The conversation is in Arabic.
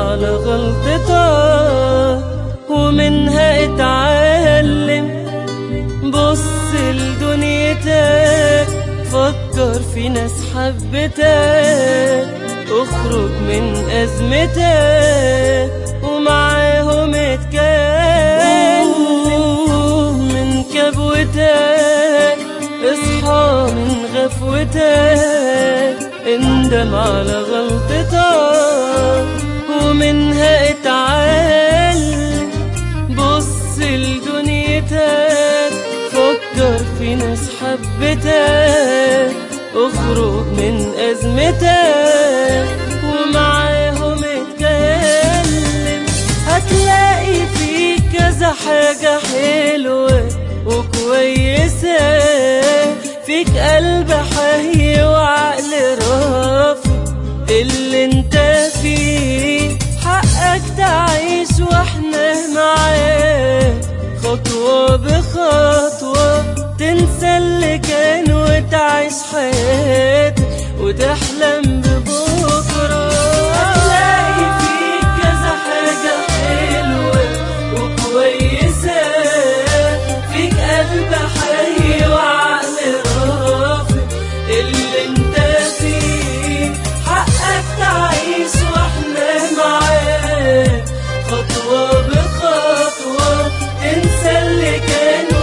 على غلطتك ومنها اتعلم. بص لدنيتك، فكر في ناس حبتك، اخرج من أزمتك ومعاهم اتكلم. من كبوتك اصحى من غفوتك، اندم على غلطتك ومنها اتعلم. بص لدنيتك، فكر في ناس حبتك، اخرج من أزمتك ومعاهم اتكلم. هتلاقي فيك كذا حاجة حلوة وكويسة، فيك قلب حي وعقل رافض اللي انت فيه. حقك تعيش واحنا معاك، خطوة بخطوة تنسى اللي كان وتعيش حياتك وتحلم ببكرة.